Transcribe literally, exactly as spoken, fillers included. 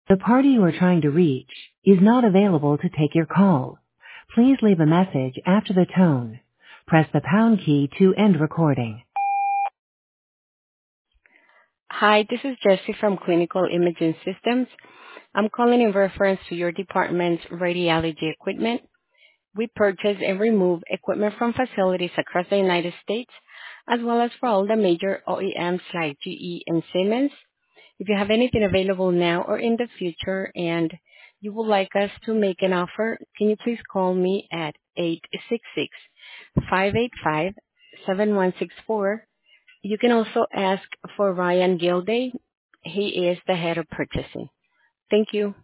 The party you are trying to reach is not available to take your call. Please leave a message after the tone. Press the pound key to end recording. Hi, this is Jessie from Clinical Imaging Systems. I'm calling in reference to your department's radiology equipment. We purchase and remove equipment from facilities across the United States, as well as for all the major O E Ms like G E and Siemens. If you have anything available now or in the future and you would like us to make an offer, can you please call me at eight six six, five eight five, seven one six four. You can also ask for Ryan Gilday. He is the head of purchasing. Thank you.